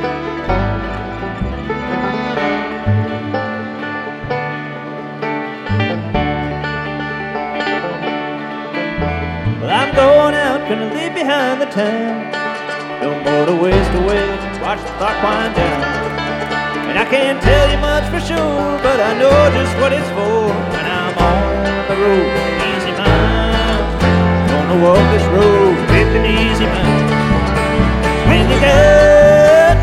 Well, I'm going out, gonna leave behind the town. No more to waste away, watch the clock wind down. And I can't tell you much for sure, but I know just what it's for. When I'm on the road, easy mind, gonna walk